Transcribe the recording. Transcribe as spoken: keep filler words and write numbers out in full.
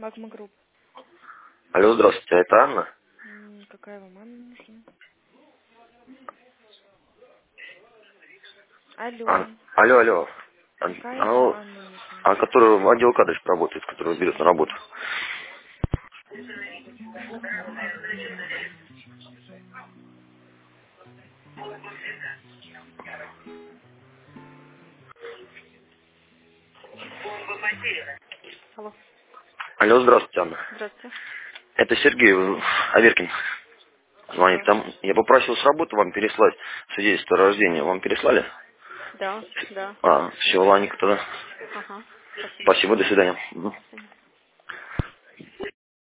Магма Групп. Алло, здравствуйте, это Анна? М, Какая вам Анна нужна? А, Алло. алло, алло. А, Какая вам а, Анна нужна? а который в отдел кадров работает, который берет на работу. Алло. Алло, здравствуйте, Анна. Здравствуйте. Это Сергей э, Аверкин звонит. Да. Там я попросил с работы вам переслать свидетельство о рождении. Вам переслали? Да, да. А, все, ладненько тогда. Ага. Спасибо. Спасибо, до свидания. Мгм. До свидания.